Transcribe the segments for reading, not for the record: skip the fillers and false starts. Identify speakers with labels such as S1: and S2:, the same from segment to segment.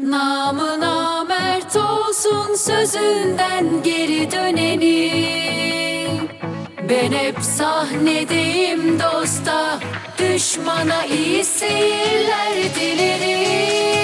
S1: Namı namert olsun sözünden geri döneni. Ben hep sahnedeyim dosta, düşmana iyi seyirler dilerim.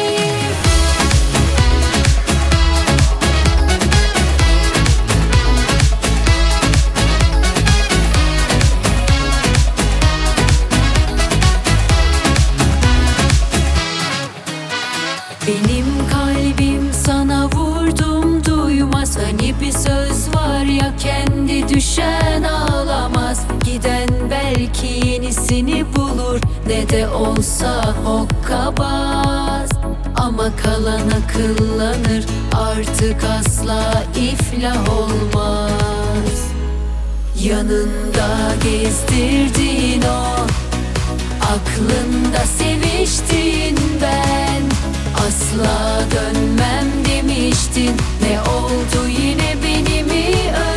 S1: Benim kalbim sana vurdum duymaz. Hani bir söz var ya, kendi düşen ağlamaz. Giden belki yenisini bulur, ne de olsa hokkabaz. Ama kalan akıllanır, artık asla iflah olmaz. Yanında gezdirdiğin o, aklında seviştiğin ben. Asla dönmem demiştin, ne oldu yine beni mi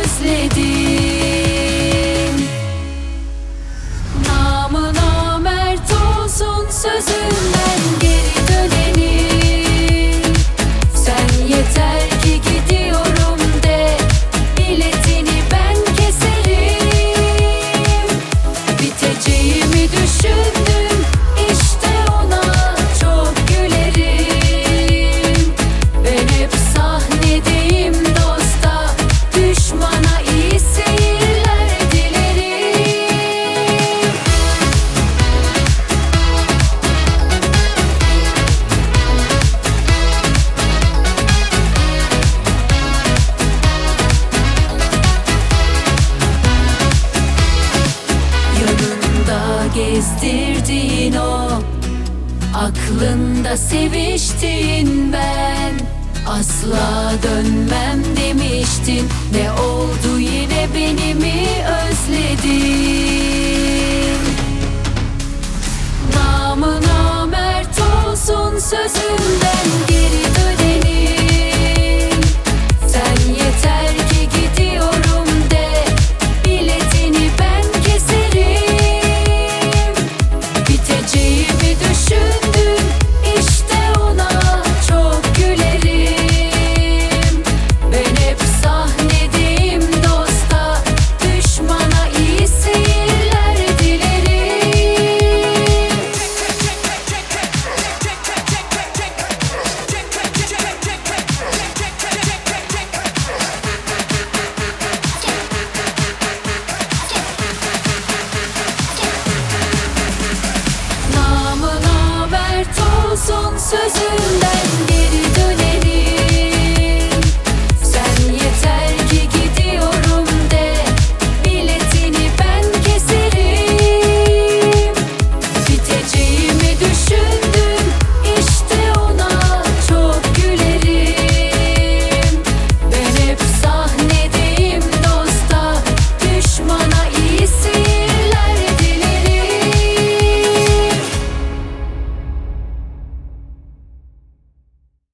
S1: özledin? Namı namert olsun sözünden geri döneni. Sen yeter ki gidiyorum de, biletini ben keserim. Biteceğimi düşündüm, işte ona çok gülerim. Ben hep sahnedeyim dosta, düşmana iyi seyirler dilerim. Yanında gezdirdiğin o, aklında seviştiğin ben. Asla dönmem demiştin, ne oldu yine beni mi özledin? Namı namert olsun sözüm